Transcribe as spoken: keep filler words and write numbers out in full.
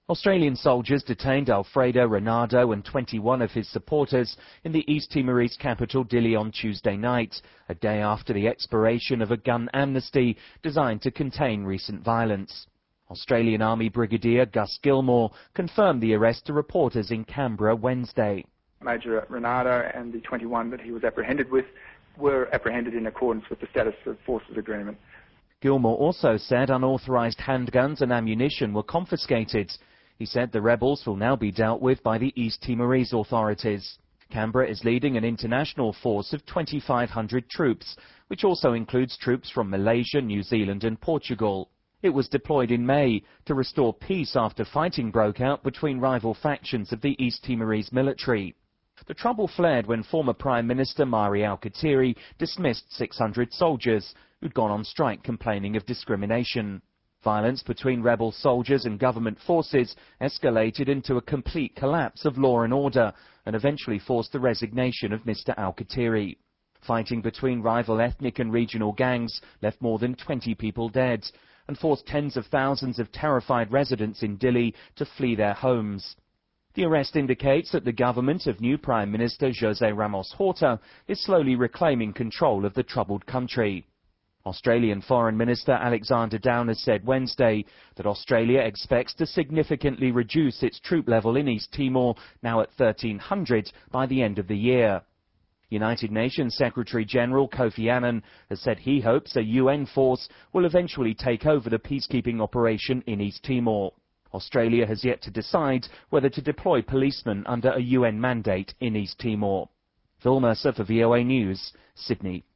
Australian soldiers detained Alfredo Renado and twenty-one of his supporters in the East Timorese capital Dili on Tuesday night, a day after the expiration of a gun amnesty designed to contain recent violence. Australian Army Brigadier Gus Gilmore confirmed the arrest to reporters in Canberra Wednesday. Major Renado and the twenty-one that he was apprehended with were apprehended in accordance with the Status of Forces Agreement. Gilmore also said unauthorised handguns and ammunition were confiscated. He said the rebels will now be dealt with by the East Timorese authorities. Canberra is leading an international force of twenty-five hundred troops, which also includes troops from Malaysia, New Zealand and Portugal. It was deployed in May to restore peace after fighting broke out between rival factions of the East Timorese military. The trouble flared when former Prime Minister Mari Alkatiri dismissed six hundred soldiers who'd gone on strike complaining of discrimination. Violence between rebel soldiers and government forces escalated into a complete collapse of law and order and eventually forced the resignation of Mister Alkatiri. Fighting between rival ethnic and regional gangs left more than twenty people dead and forced tens of thousands of terrified residents in Dili to flee their homes. The arrest indicates that the government of new Prime Minister José Ramos Horta is slowly reclaiming control of the troubled country. Australian Foreign Minister Alexander Downer said Wednesday that Australia expects to significantly reduce its troop level in East Timor, now at thirteen hundred, by the end of the year. United Nations Secretary-General Kofi Annan has said he hopes a U N force will eventually take over the peacekeeping operation in East Timor. Australia has yet to decide whether to deploy policemen under a U N mandate in East Timor. Phil Mercer for V O A News, Sydney.